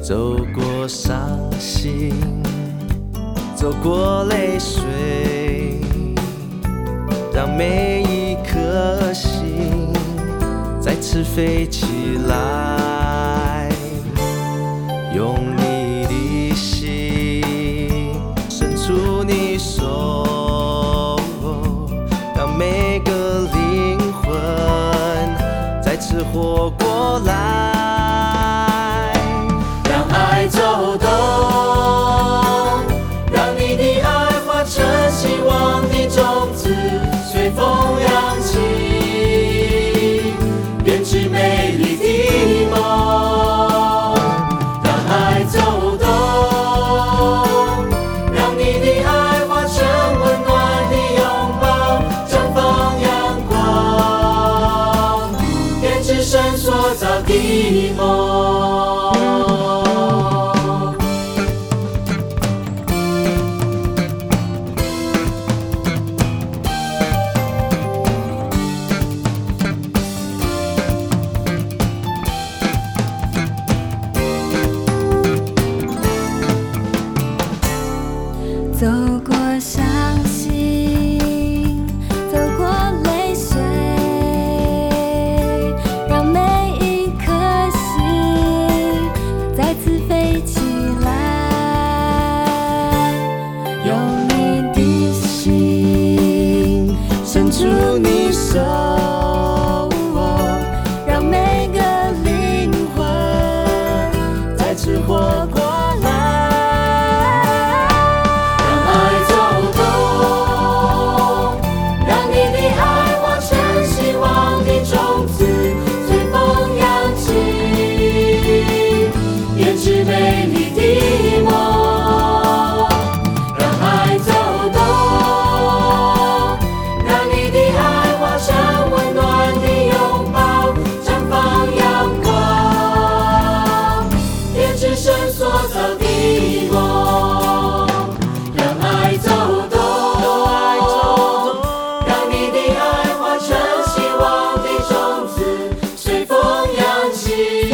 走过伤心，走过泪水，让每一颗心再次飞起来，用你的心伸出你手，让每个灵魂再次活过来。走动，让你的爱化成希望的种子，随风扬起，编织美丽的梦。让爱走动，让你的爱化成温暖的拥抱，绽放阳光，编织神所造的梦。 走过伤心，走过泪水，让每一颗心再次飞起来，用你的心伸出你手， 让每个灵魂再次活过来。 美丽的梦，让爱走动，让你的爱化成温暖的拥抱，绽放阳光，编织神所造的梦。让爱走动，让你的爱化成希望的种子，随风扬起。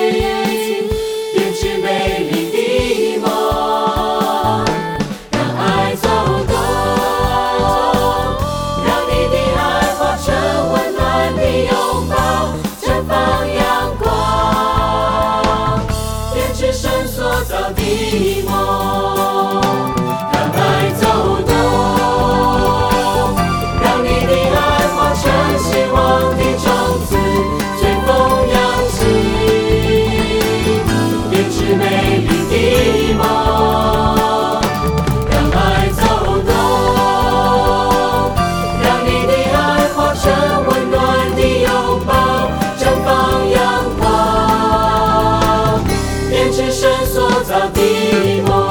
的梦，让爱走动，让你的爱化成希望的种子，随风扬起，编织美丽的梦。让爱走动，让你的爱化成温暖的拥抱，绽放阳光，编织神所造的梦，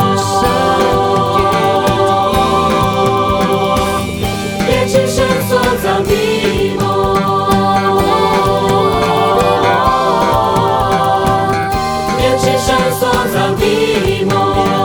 编织神所造的梦，编织神所造的梦。